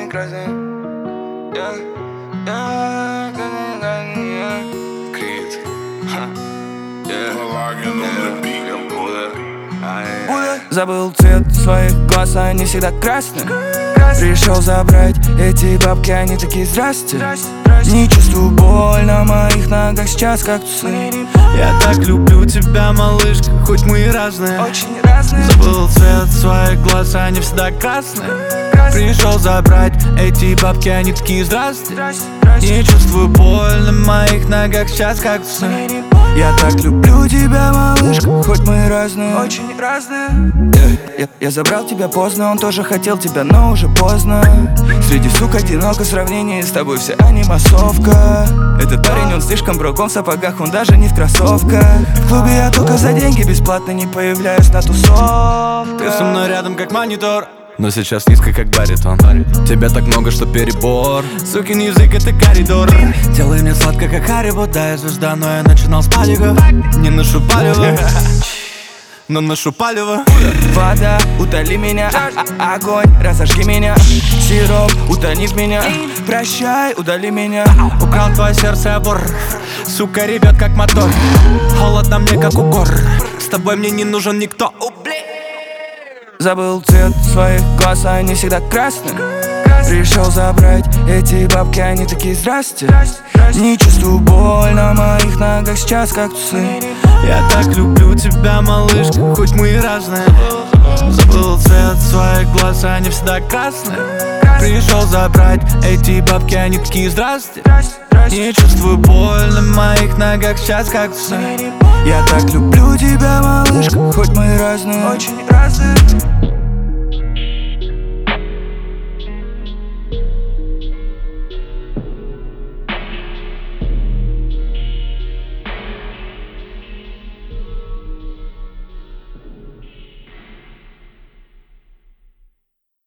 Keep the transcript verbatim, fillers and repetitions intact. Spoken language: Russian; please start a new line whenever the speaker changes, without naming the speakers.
красный. Я, я, красный, красный, я. Крит. Забыл цвет своих глаз, они всегда красные. Пришел забрать эти бабки, они такие здрасте. Не чувствую боль на моих ногах сейчас, как тусы.
Я так люблю тебя, малышка, хоть мы и разные.
Очень разные.
Забыл цвет своих глаз, они всегда красные. Пришел забрать эти бабки, они такие здрасте. Не чувствую боль на моих ногах сейчас, как тусы.
Я так люблю тебя, малышка, хоть мы и разные. Очень разные. yeah, я, я забрал тебя поздно, он тоже хотел тебя, но уже поздно. Среди сук одиноко, в сравнении с тобой вся они массовка. Этот парень, он слишком брок, он в сапогах, он даже не в кроссовках. В клубе я только за деньги, бесплатно не появляюсь на тусовках.
Ты со мной рядом, как монитор, но сейчас низко, как баритон. Тебя так много, что перебор. Сукин язык, это коридор. Делай мне сладко, как Харибо. Да, я звезда, но я начинал с палева. Не ношу палево, но ношу палево.
Вода, утоли меня, а -а огонь, разожги меня. Сироп, утони в меня. Прощай, удали меня.
Украл твое сердце, обор. Сука, ребят, как мотор. Холодно мне, как укор. С тобой мне не нужен никто.
Забыл цвет своих глаз, они всегда красные. Пришел забрать эти бабки, они такие здрасте. Не чувствую боль на моих ногах сейчас, как тусы.
Я так люблю тебя, малышка, хоть мы и разные. Забыл цвет своих глаз, они всегда красные. Пришел забрать эти бабки, они такие здрасте. Не чувствую боль на моих ногах сейчас, как тусы.
Я так люблю тебя, малышка, хоть мы и разные. Очень разные.